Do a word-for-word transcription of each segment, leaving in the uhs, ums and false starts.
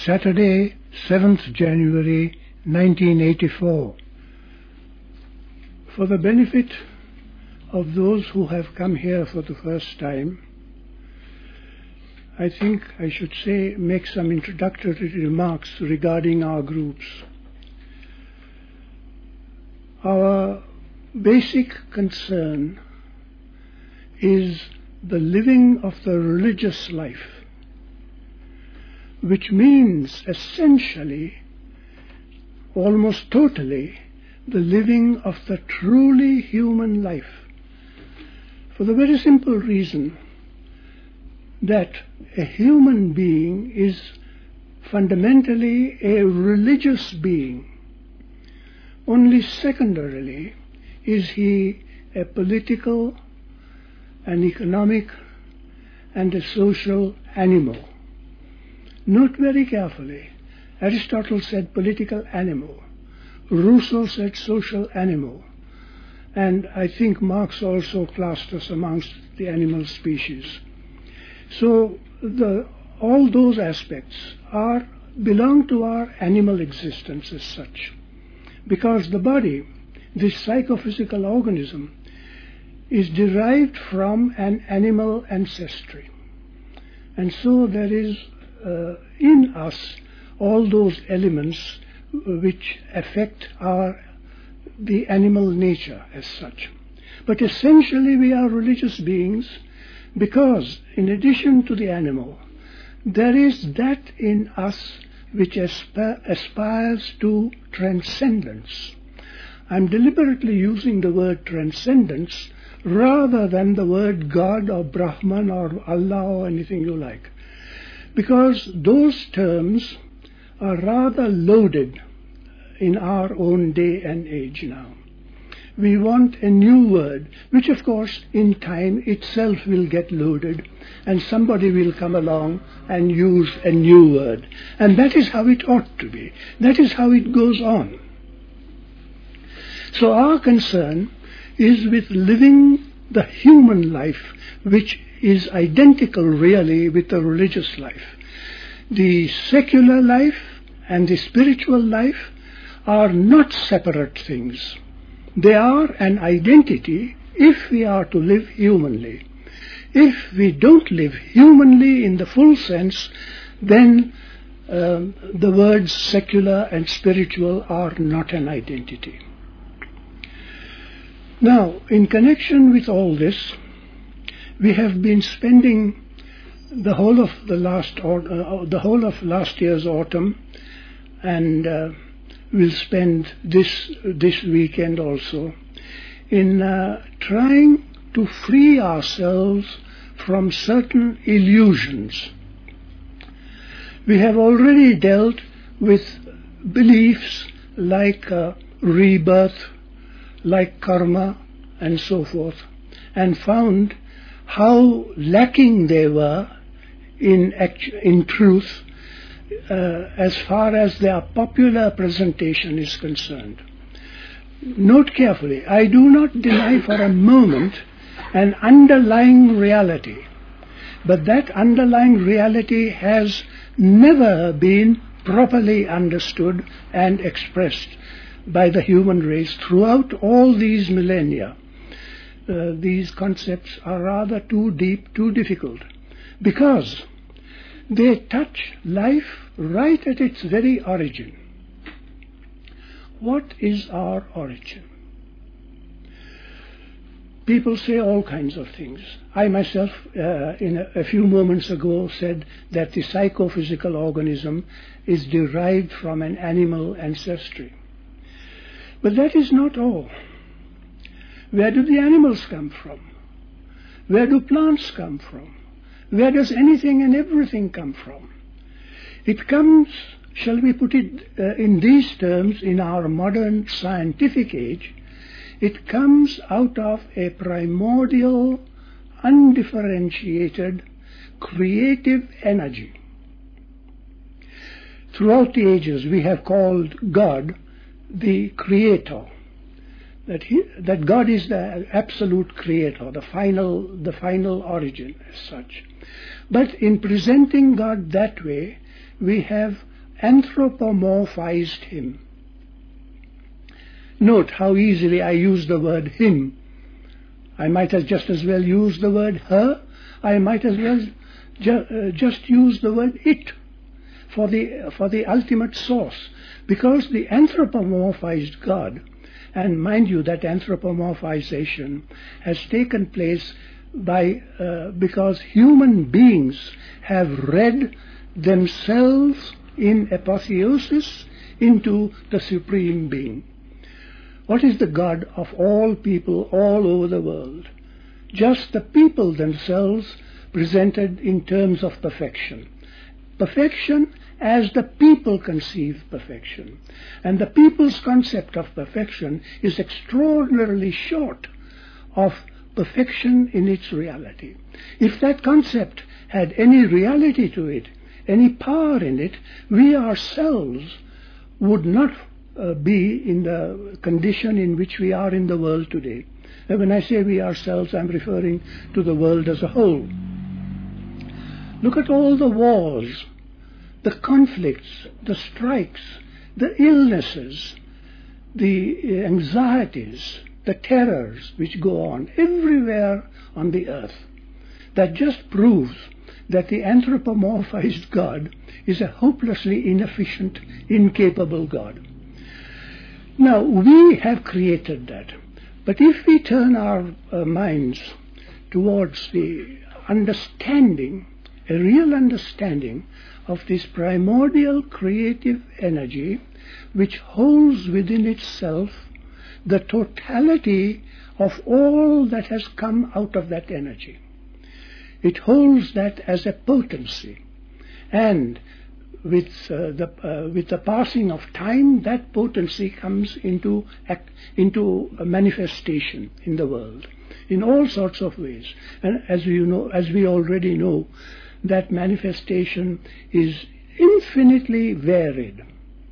Saturday, seventh January nineteen eighty-four. For the benefit of those who have come here for the first time, I think I should say make some introductory remarks regarding our groups. Our basic concern is the living of the religious life, which means essentially, almost totally, the living of the truly human life, for the very simple reason that a human being is fundamentally a religious being. Only secondarily is he a political, an economic, and a social animal. Note very carefully, Aristotle said political animal, Rousseau said social animal, and I think Marx also classed us amongst the animal species. So the, all those aspects are belong to our animal existence as such, because the body, this psychophysical organism, is derived from an animal ancestry. And so there is uh, in us all those elements which affect our the animal nature as such. But essentially we are religious beings because in addition to the animal, there is that in us which asp- aspires to transcendence. I'm deliberately using the word transcendence rather than the word God or Brahman or Allah or anything you like, because those terms are rather loaded in our own day and age now. We want a new word, which of course in time itself will get loaded and somebody will come along and use a new word. And that is how it ought to be. That is how it goes on. So our concern is with living the human life, which is identical really with the religious life. The secular life and the spiritual life are not separate things. They are an identity if we are to live humanly. If we don't live humanly in the full sense, then um, the words secular and spiritual are not an identity. Now, in connection with all this, we have been spending the whole of the last or, uh, the whole of last year's autumn, and uh, we'll spend this this weekend also in uh, trying to free ourselves from certain illusions. We have already dealt with beliefs like uh, rebirth, like karma, and so forth, and found how lacking they were in actu- in truth uh, as far as their popular presentation is concerned. Note carefully, I do not deny for a moment an underlying reality, but that underlying reality has never been properly understood and expressed by the human race throughout all these millennia. Uh, these concepts are rather too deep, too difficult, because they touch life right at its very origin. What is our origin? People say all kinds of things. I myself, uh, in a, a few moments ago, said that the psychophysical organism is derived from an animal ancestry. But that is not all. Where do the animals come from? Where do plants come from? Where does anything and everything come from? It comes, shall we put it uh, in these terms, in our modern scientific age, it comes out of a primordial, undifferentiated, creative energy. Throughout the ages we have called God the creator, that he, that God is the absolute creator, the final, the final origin as such. But in presenting God that way, we have anthropomorphized him. Note how easily I use the word him. I might have just as well used the word her. I might as well ju- uh, just use the word it for the, for the ultimate source. Because the anthropomorphized God, and mind you that anthropomorphization has taken place by uh, because human beings have read themselves in apotheosis into the Supreme Being. What is the God of all people all over the world? Just the people themselves presented in terms of perfection. Perfection as the people conceive perfection. And the people's concept of perfection is extraordinarily short of perfection in its reality. If that concept had any reality to it, any power in it, we ourselves would not uh, be in the condition in which we are in the world today. And when I say we ourselves, I'm referring to the world as a whole. Look at all the wars, the conflicts, the strikes, the illnesses, the anxieties, the terrors which go on everywhere on the earth. That just proves that the anthropomorphized God is a hopelessly inefficient, incapable God. Now, we have created that. But if we turn our uh, minds towards the understanding, a real understanding of this primordial creative energy which holds within itself the totality of all that has come out of that energy. It holds that as a potency, and with uh, the uh, with the passing of time, that potency comes into act, into a manifestation in the world in all sorts of ways. And as you know, as we already know, that manifestation is infinitely varied,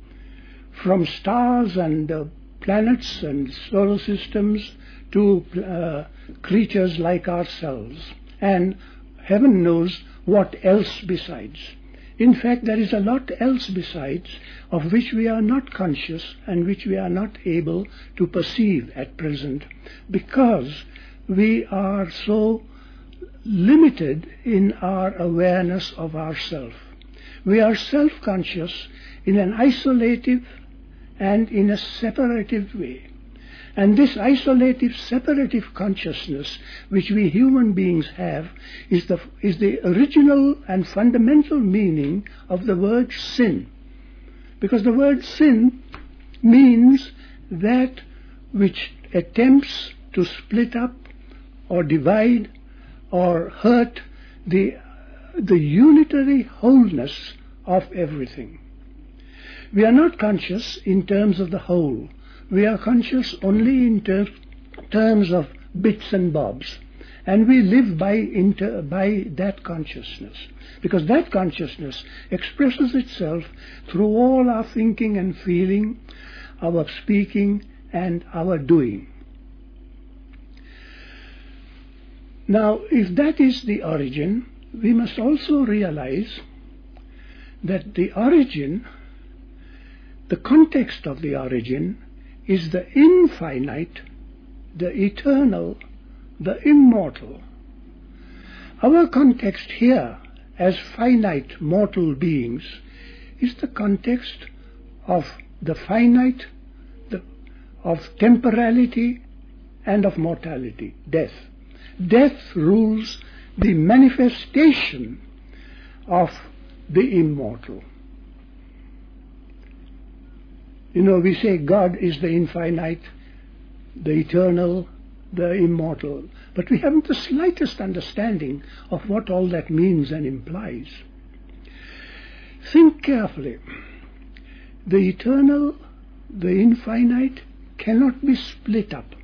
from stars and uh, planets and solar systems to uh, creatures like ourselves, and heaven knows what else besides. In fact, there is a lot else besides of which we are not conscious and which we are not able to perceive at present, because we are so limited in our awareness of ourself. We are self-conscious in an isolative and in a separative way. And this isolative, separative consciousness which we human beings have is the, is the original and fundamental meaning of the word sin. Because the word sin means that which attempts to split up or divide or hurt the, the unitary wholeness of everything. We are not conscious in terms of the whole. We are conscious only in ter- terms of bits and bobs. And we live by, inter- by that consciousness. Because that consciousness expresses itself through all our thinking and feeling, our speaking and our doing. Now, if that is the origin, we must also realize that the origin, the context of the origin, is the infinite, the eternal, the immortal. Our context here, as finite mortal beings, is the context of the finite, the, of temporality, and of mortality, death. Death rules the manifestation of the immortal. You know, we say God is the infinite, the eternal, the immortal, but we haven't the slightest understanding of what all that means and implies. Think carefully. The eternal, the infinite, cannot be split up.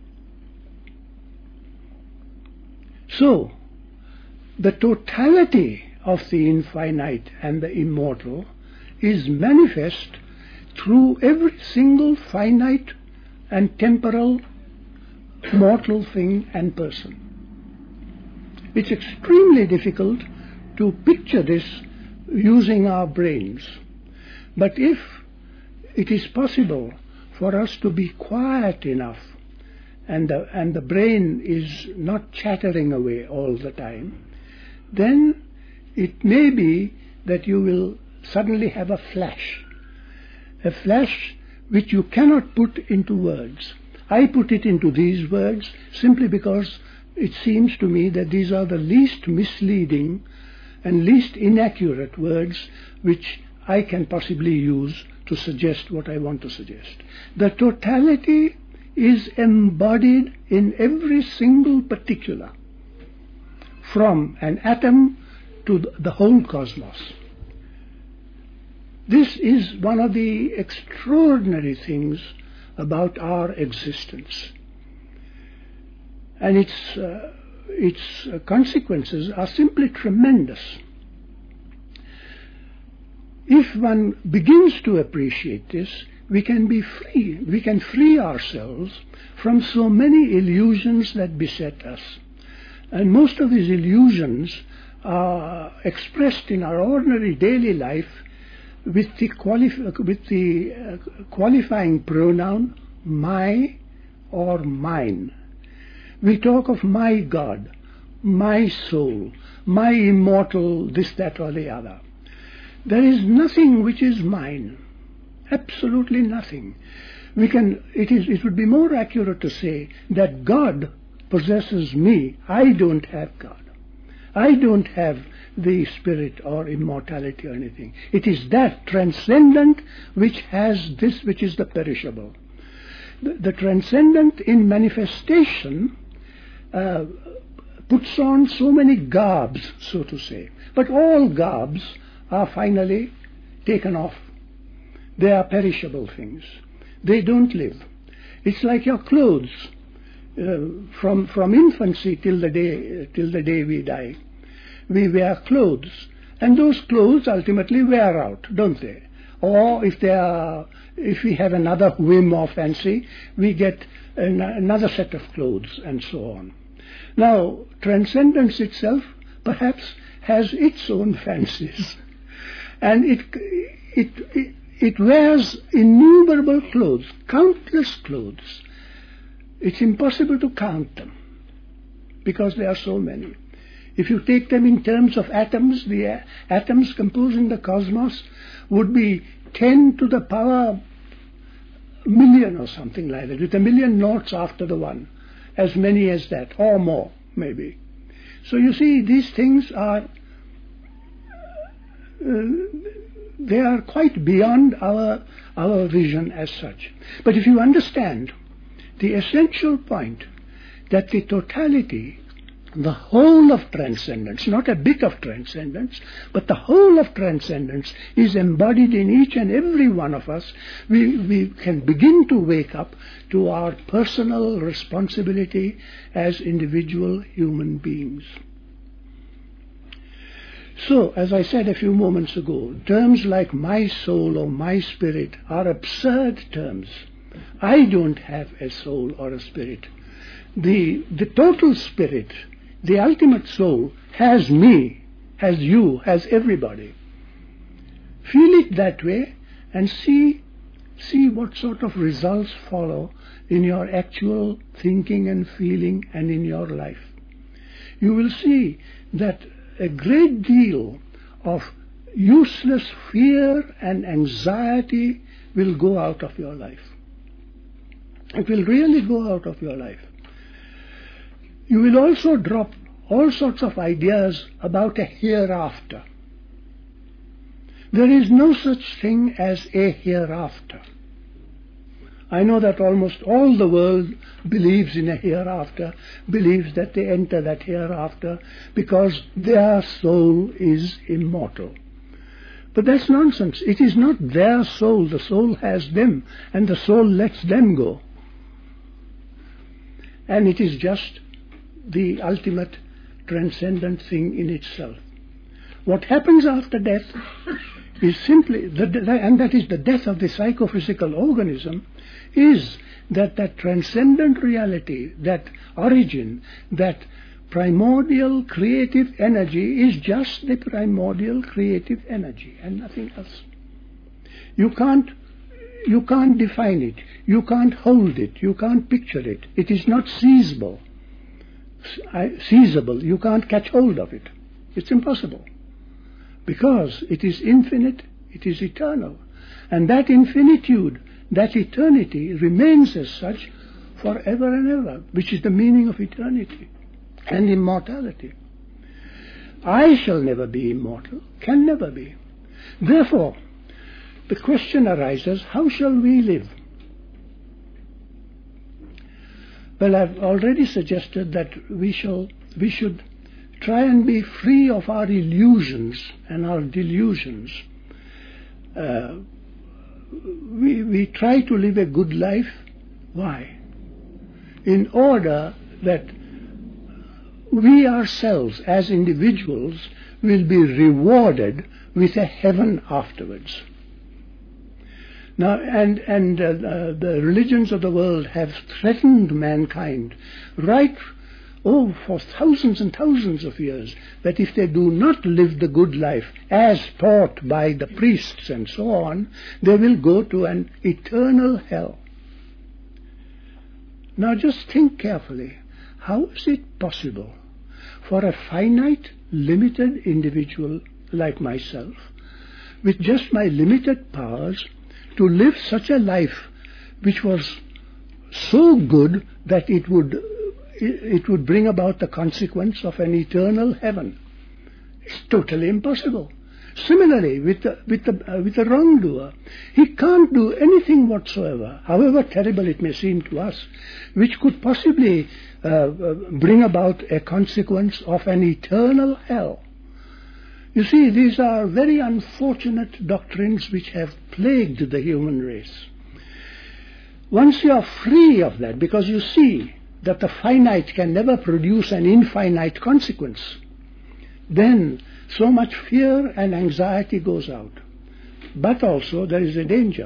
So, the totality of the infinite and the immortal is manifest through every single finite and temporal mortal thing and person. It's extremely difficult to picture this using our brains. But if it is possible for us to be quiet enough, and the, and the brain is not chattering away all the time, then it may be that you will suddenly have a flash, a flash which you cannot put into words. I put it into these words simply because it seems to me that these are the least misleading and least inaccurate words which I can possibly use to suggest what I want to suggest. The totality is embodied in every single particular, from an atom to the whole cosmos. This is one of the extraordinary things about our existence. And its, uh, its uh, consequences are simply tremendous. If one begins to appreciate this, we can be free. We can free ourselves from so many illusions that beset us. And most of these illusions are expressed in our ordinary daily life with the, qualif- with the uh, qualifying pronoun my or mine. We talk of my God, my soul, my immortal this, that or the other. There is nothing which is mine. Absolutely nothing. We can, it is, it would be more accurate to say that God possesses me. I don't have God. I don't have the spirit or immortality or anything. It is that transcendent which has this which is the perishable. The, the transcendent in manifestation uh, puts on so many garbs, so to say. But all garbs are finally taken off. They are perishable things. They don't live. It's like your clothes. Uh, from from infancy till the day till the day we die, we wear clothes, and those clothes ultimately wear out, don't they? Or if they are, if we have another whim or fancy, we get an, another set of clothes, and so on. Now, transcendence itself perhaps has its own fancies, and it it it, it wears innumerable clothes, countless clothes. It's impossible to count them, because there are so many. If you take them in terms of atoms, the uh, atoms composing the cosmos would be ten to the power million or something like that, with a million noughts after the one, as many as that, or more, maybe. So you see, these things are, uh, they are quite beyond our, our vision as such. But if you understand the essential point, that the totality, the whole of transcendence, not a bit of transcendence, but the whole of transcendence is embodied in each and every one of us, we, we can begin to wake up to our personal responsibility as individual human beings. So, as I said a few moments ago, terms like my soul or my spirit are absurd terms. I don't have a soul or a spirit. The, the total spirit, the ultimate soul, has me, has you, has everybody. Feel it that way and see, see what sort of results follow in your actual thinking and feeling and in your life. You will see that a great deal of useless fear and anxiety will go out of your life. It will really go out of your life. You will also drop all sorts of ideas about a hereafter. There is no such thing as a hereafter. I know that almost all the world believes in a hereafter, believes that they enter that hereafter because their soul is immortal. But that's nonsense. It is not their soul. The soul has them, and the soul lets them go. And it is just the ultimate transcendent thing in itself. What happens after death is simply, the, and that is the death of the psychophysical organism, is that that transcendent reality, that origin, that primordial creative energy is just the primordial creative energy and nothing else. You can't, you can't define it. You can't hold it. You can't picture it. It is not seizable. Seizable. You can't catch hold of it. It's impossible. Because it is infinite, it is eternal. And that infinitude, that eternity remains as such forever and ever, which is the meaning of eternity and immortality. I shall never be immortal, can never be. Therefore, the question arises, how shall we live? Well, I've already suggested that we shall, we should try and be free of our illusions and our delusions. Uh, we, we try to live a good life. Why? In order that we ourselves as individuals will be rewarded with a heaven afterwards. Now, and, and uh, uh, the religions of the world have threatened mankind right, oh, for thousands and thousands of years, that if they do not live the good life as taught by the priests and so on, they will go to an eternal hell. Now just think carefully, how is it possible for a finite, limited individual like myself, with just my limited powers, to live such a life which was so good that it would it would bring about the consequence of an eternal heaven? It's totally impossible. Similarly, with the, with the, uh, with the wrongdoer, he can't do anything whatsoever, however terrible it may seem to us, which could possibly uh, uh, bring about a consequence of an eternal hell. You see, these are very unfortunate doctrines which have plagued the human race. Once you are free of that, because you see that the finite can never produce an infinite consequence, then so much fear and anxiety goes out. But also there is a danger.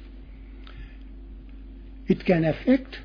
It can affect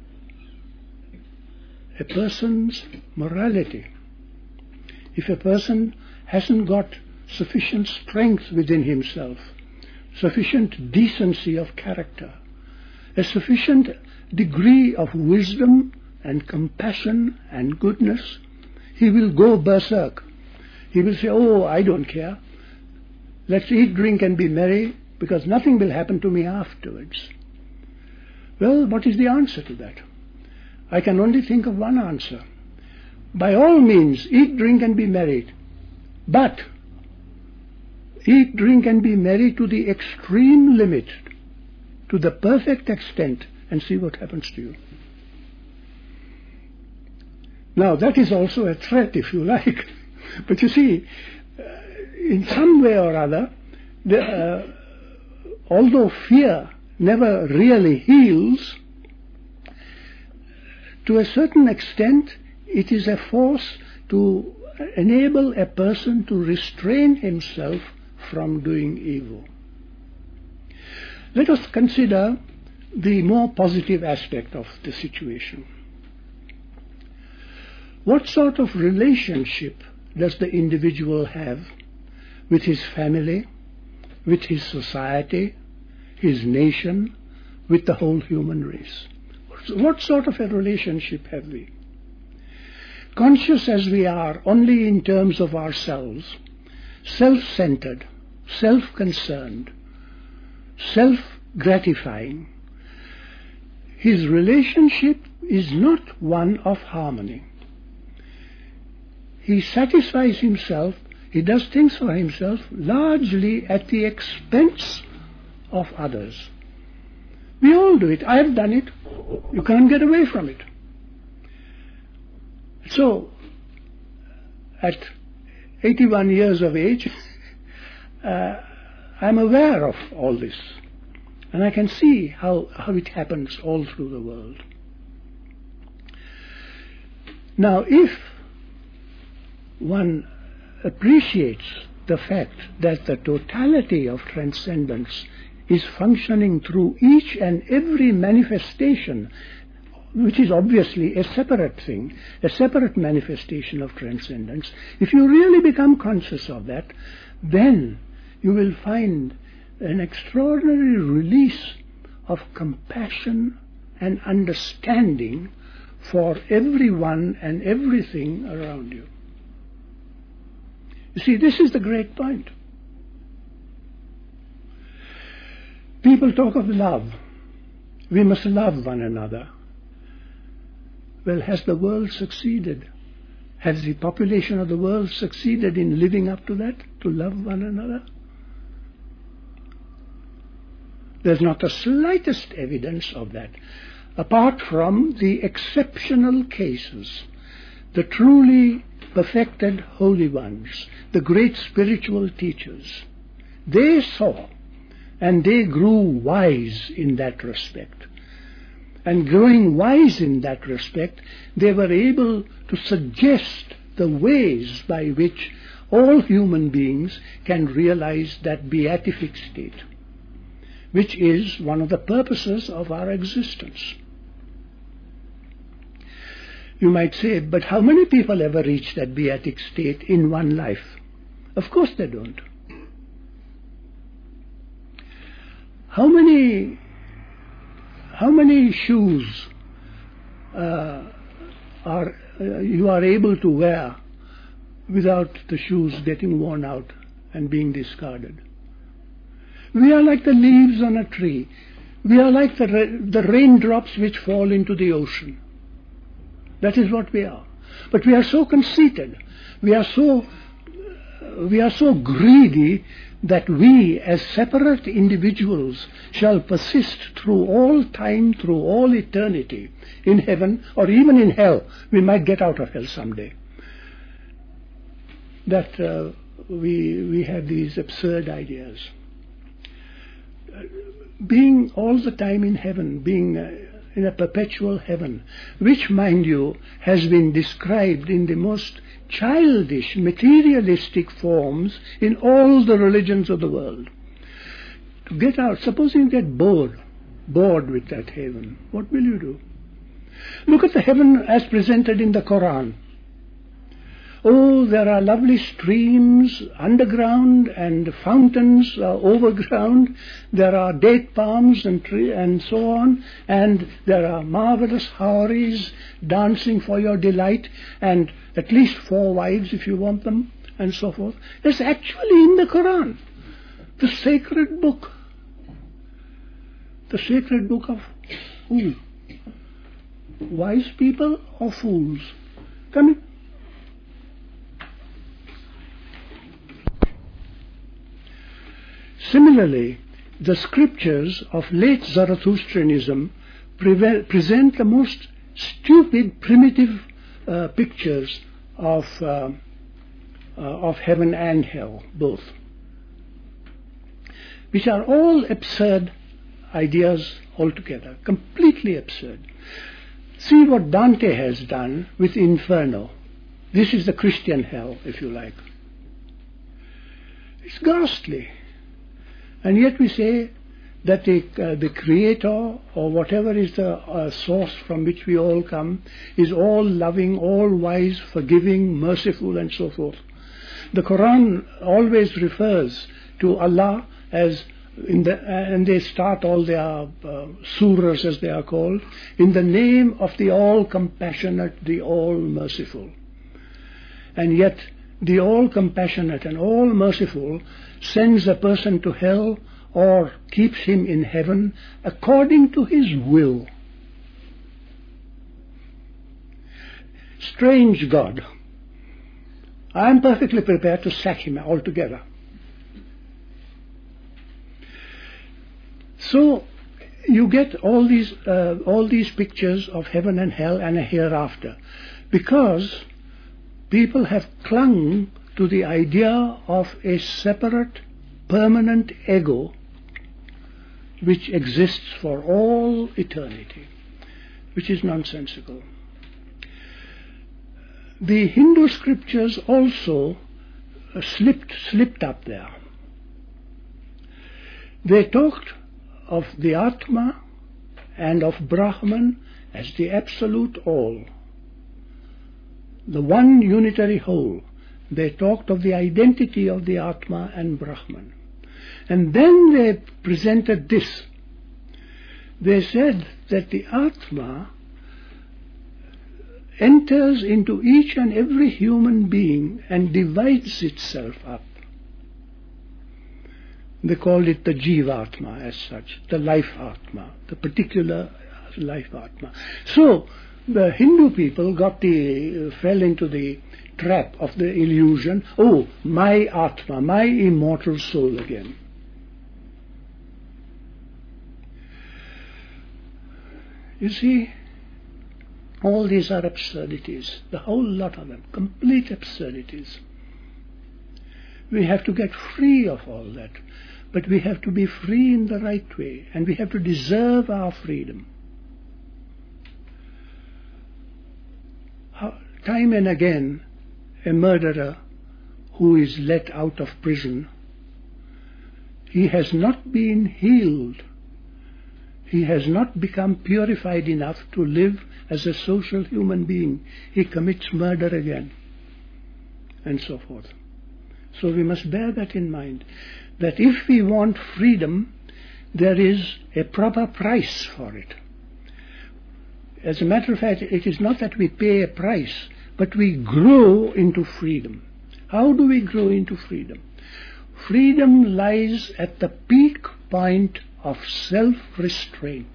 a person's morality. If a person hasn't got sufficient strength within himself, sufficient decency of character, a sufficient degree of wisdom and compassion and goodness, he will go berserk. He will say, oh, I don't care. Let's eat, drink and be merry, because nothing will happen to me afterwards. Well, what is the answer to that? I can only think of one answer. By all means, eat, drink and be merry. But eat, drink and be merry to the extreme limit, to the perfect extent, and see what happens to you. Now, that is also a threat, if you like. But you see, uh, in some way or other, the, uh, although fear never really heals, to a certain extent, it is a force to enable a person to restrain himself from doing evil. Let us consider the more positive aspect of the situation. What sort of relationship does the individual have with his family, with his society, his nation, with the whole human race? What sort of a relationship have we? Conscious as we are only in terms of ourselves, self-centered, self-concerned, self-gratifying, his relationship is not one of harmony. He satisfies himself, he does things for himself largely at the expense of others. We all do it. I have done it. You can't get away from it. So, at eighty-one years of age, uh, I'm aware of all this. And I can see how, how it happens all through the world. Now, if one appreciates the fact that the totality of transcendence is functioning through each and every manifestation, which is obviously a separate thing, a separate manifestation of transcendence, if you really become conscious of that, then you will find an extraordinary release of compassion and understanding for everyone and everything around you. You see, this is the great point. People talk of love. We must love one another. Well, has the world succeeded? Has the population of the world succeeded in living up to that, to love one another? There's not the slightest evidence of that, apart from the exceptional cases, the truly perfected holy ones, the great spiritual teachers. They saw and they grew wise in that respect. And growing wise in that respect, they were able to suggest the ways by which all human beings can realize that beatific state, which is one of the purposes of our existence. You might say, but how many people ever reach that beatific state in one life? Of course they don't. How many, how many shoes uh, are uh, you are able to wear without the shoes getting worn out and being discarded? We are like the leaves on a tree. We are like the, ra- the raindrops which fall into the ocean. That is what we are. But we are so conceited. We are so, uh, we are so greedy that we as separate individuals shall persist through all time, through all eternity, in heaven or even in hell. We might get out of hell someday. That uh, we, we have these absurd ideas. Being all the time in heaven, being uh, in a perpetual heaven, which, mind you, has been described in the most childish, materialistic forms in all the religions of the world. To get out, supposing you get bored, bored with that heaven, what will you do? Look at the heaven as presented in the Quran. Oh, there are lovely streams underground and fountains uh, overground. There are date palms and tree and so on. And there are marvelous houris dancing for your delight, and at least four wives if you want them, and so forth. It's actually in the Quran, the sacred book. The sacred book of who? Wise people or fools? Come in. Similarly, the scriptures of late Zarathustrianism pre- present the most stupid, primitive uh, pictures of, uh, uh, of heaven and hell, both, which are all absurd ideas altogether, completely absurd. See what Dante has done with Inferno. This is the Christian hell, if you like. It's ghastly. And yet we say that the, uh, the Creator, or whatever is the uh, source from which we all come, is all loving, all wise, forgiving, merciful, and so forth. The Quran always refers to Allah as, in the, uh, and they start all their uh, surahs, as they are called, in the name of the all-compassionate, the all-merciful. And yet the all-compassionate and all-merciful sends a person to hell or keeps him in heaven according to his will. Strange God. I am perfectly prepared to sack him altogether. So you get all these uh, all these pictures of heaven and hell and a hereafter, because people have clung to the idea of a separate, permanent ego which exists for all eternity, which is nonsensical. The Hindu scriptures also uh, slipped, slipped up there. They talked of the Atma and of Brahman as the absolute all, the one unitary whole. They talked of the identity of the Atma and Brahman. And then they presented this. They said that the Atma enters into each and every human being and divides itself up. They called it the Jivatma as such, the life Atma, the particular life Atma. So the Hindu people got the, uh, fell into the trap of the illusion, oh, my Atma, my immortal soul again. You see, all these are absurdities, the whole lot of them, complete absurdities. We have to get free of all that, but we have to be free in the right way, and we have to deserve our freedom. Time and again, a murderer who is let out of prison, he has not been healed. He has not become purified enough to live as a social human being. He commits murder again, and so forth. So we must bear that in mind, that if we want freedom, there is a proper price for it. As a matter of fact, it is not that we pay a price, but we grow into freedom. How do we grow into freedom? Freedom lies at the peak point of self-restraint.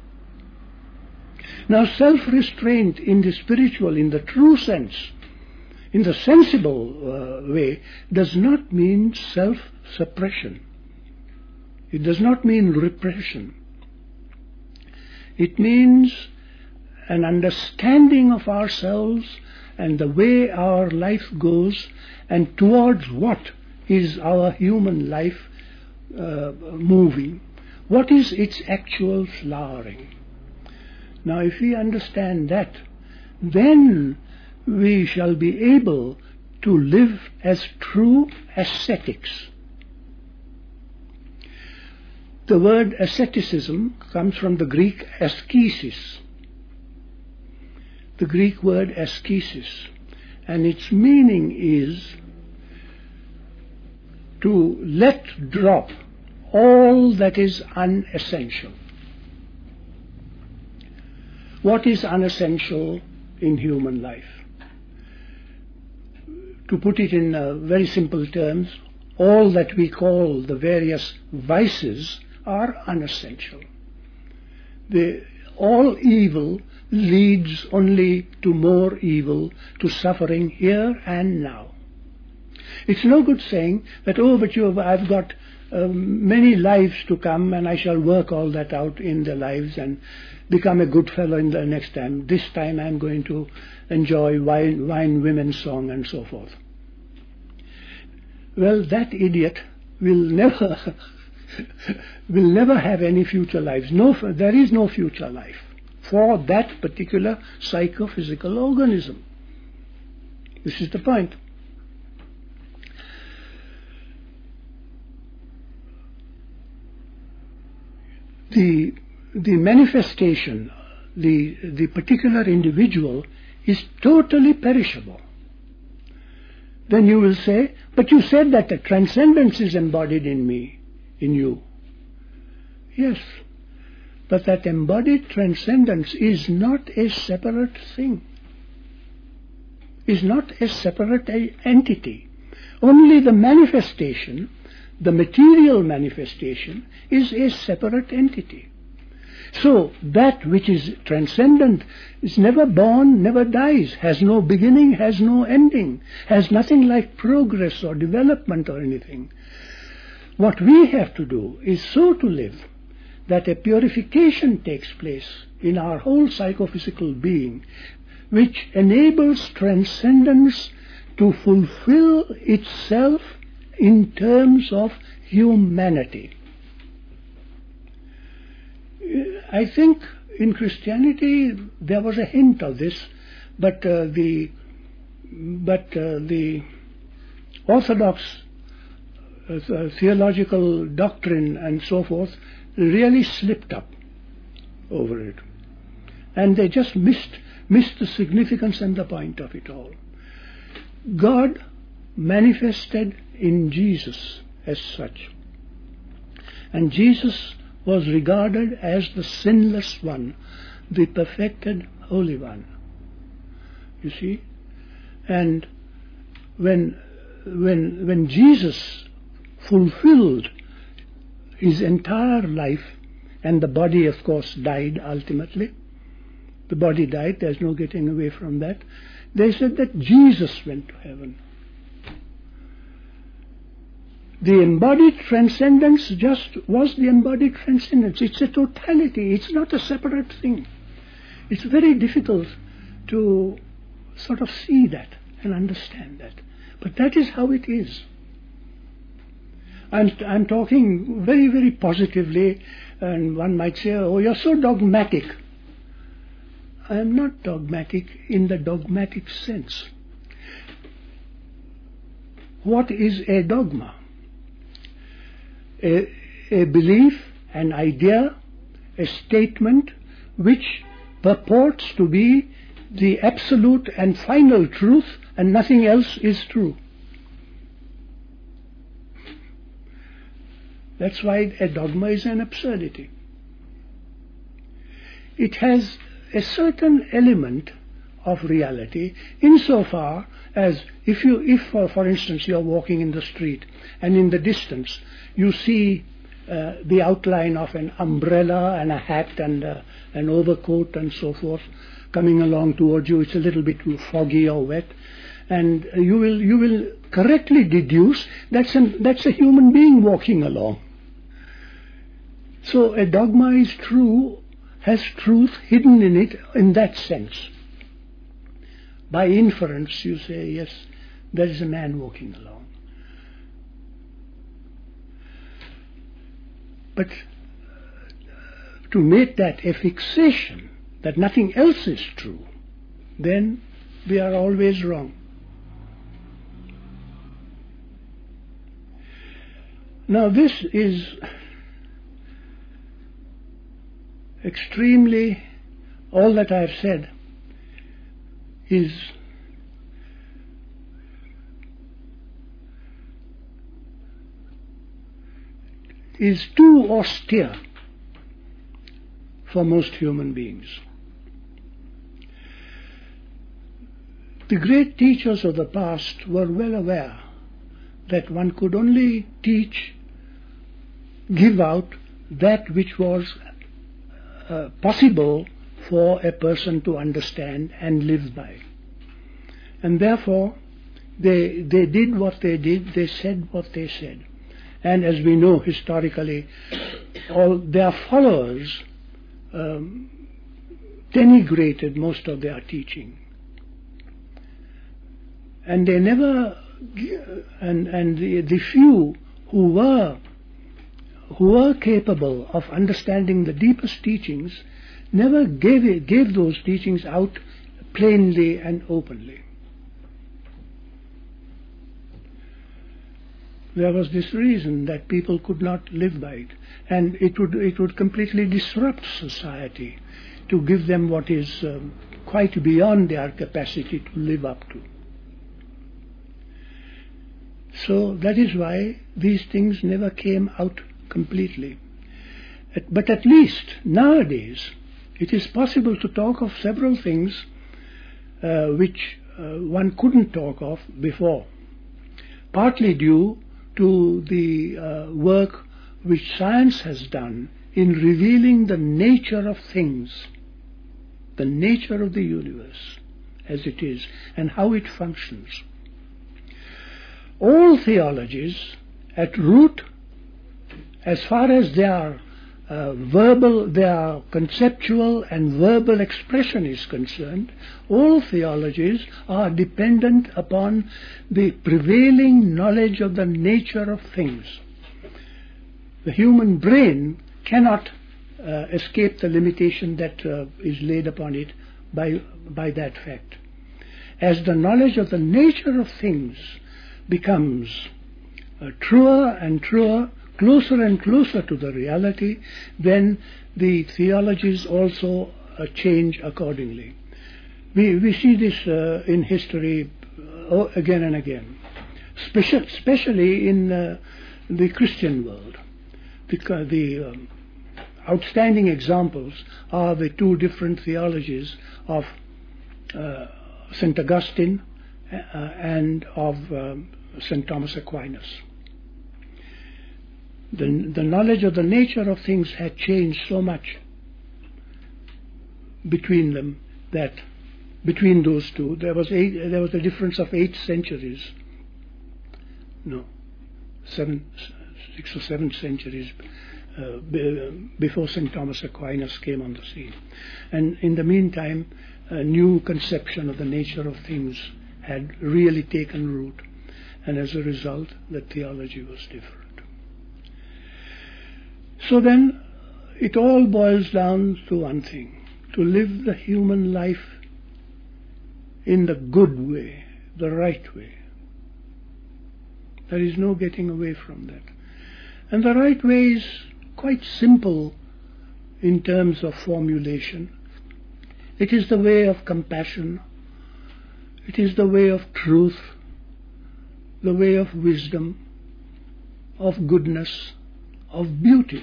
Now, self-restraint in the spiritual, in the true sense, in the sensible uh, way, does not mean self-suppression. It does not mean repression. It means an understanding of ourselves and the way our life goes, and towards what is our human life uh, moving. What is its actual flowering? Now, if we understand that, then we shall be able to live as true ascetics. The word asceticism comes from the Greek askesis, the Greek word askesis, and its meaning is to let drop all that is unessential. What is unessential in human life? To put it in uh, very simple terms, all that we call the various vices are unessential. The, all evil leads only to more evil, to suffering here and now. It's no good saying that, oh, but you have, I've got um, many lives to come and I shall work all that out in the lives and become a good fellow in the next time. This time I'm going to enjoy wine, wine women's song and so forth. Well, that idiot will never will never have any future lives. No, there is no future life for that particular psychophysical organism. This is the point. The the manifestation, the the particular individual is totally perishable. Then you will say, but you said that the transcendence is embodied in me, in you. Yes, but that embodied transcendence is not a separate thing, is not a separate entity. Only the manifestation, the material manifestation, is a separate entity. So that which is transcendent is never born, never dies, has no beginning, has no ending, has nothing like progress or development or anything. What we have to do is so to live that a purification takes place in our whole psychophysical being, which enables transcendence to fulfill itself in terms of humanity. I think in Christianity there was a hint of this, but uh, the but uh, the orthodox uh, theological doctrine and so forth really slipped up over it, and they just missed missed the significance and the point of it all. God manifested in Jesus as such. And Jesus was regarded as the sinless one, the perfected Holy One. You see? And when, when, when Jesus fulfilled his entire life, and the body, of course, died ultimately. The body died, there's no getting away from that. They said that Jesus went to heaven. The embodied transcendence just was the embodied transcendence. It's a totality, it's not a separate thing. It's very difficult to sort of see that and understand that. But that is how it is. I'm, I'm talking very, very positively, and one might say, oh, you're so dogmatic. I am not dogmatic in the dogmatic sense. What is a dogma? A, a belief, an idea, a statement which purports to be the absolute and final truth, and nothing else is true. That's why a dogma is an absurdity. It has a certain element of reality insofar as if you, if for, for instance you are walking in the street and in the distance you see uh, the outline of an umbrella and a hat and uh, an overcoat and so forth coming along towards you. It's a little bit foggy or wet, and you will you will correctly deduce that's an, that's a human being walking along. So a dogma is true, has truth hidden in it in that sense. By inference you say, yes, there is a man walking along. But to make that a fixation, that nothing else is true, then we are always wrong. Now this is extremely, all that I have said is is too austere for most human beings. The great teachers of the past were well aware that one could only teach, give out that which was uh, possible for a person to understand and live by. And therefore, they, they did what they did, they said what they said. And as we know historically, all their followers um, denigrated most of their teaching. And they never, and, and the, the few who were, who were capable of understanding the deepest teachings never gave, it, gave those teachings out plainly and openly. There was this reason that people could not live by it, and it would it would completely disrupt society to give them what is um, quite beyond their capacity to live up to. So that is why these things never came out completely. But at least nowadays it is possible to talk of several things uh, which uh, one couldn't talk of before, partly due to the uh, work which science has done in revealing the nature of things, the nature of the universe as it is, and how it functions. All theologies, at root, as far as their uh, verbal, their conceptual and verbal expression is concerned, all theologies are dependent upon the prevailing knowledge of the nature of things. The human brain cannot uh, escape the limitation that uh, is laid upon it by, by that fact. As the knowledge of the nature of things becomes uh, truer and truer, closer and closer to the reality, then the theologies also uh, change accordingly. We, we see this uh, in history uh, again and again, Speci- especially in uh, the Christian world. the, the um, outstanding examples are the two different theologies of uh, Saint Augustine uh, and of um, Saint Thomas Aquinas. The, the knowledge of the nature of things had changed so much between them that between those two there was eight, there was a difference of eight centuries. No, seven, six or seven centuries uh, b- before Saint Thomas Aquinas came on the scene. And in the meantime, a new conception of the nature of things had really taken root, and as a result, the theology was different. So then, it all boils down to one thing: to live the human life in the good way, the right way. There is no getting away from that. And the right way is quite simple in terms of formulation. It is the way of compassion. It is the way of truth, the way of wisdom, of goodness, of beauty.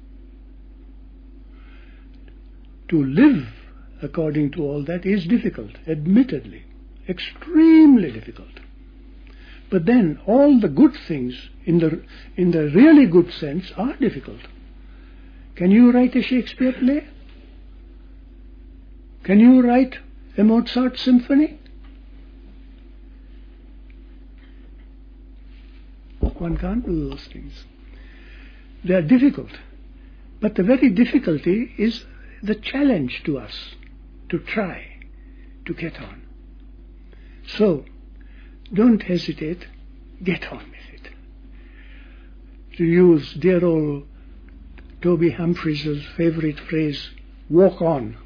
To live according to all that is difficult, admittedly, extremely difficult. But then all the good things in the in the really good sense are difficult. Can you write a Shakespeare play? Can you write a Mozart symphony? One can't do those things. They are difficult. But the very difficulty is the challenge to us to try to get on. So, don't hesitate, get on with it. To use dear old Toby Humphreys' favorite phrase, walk on.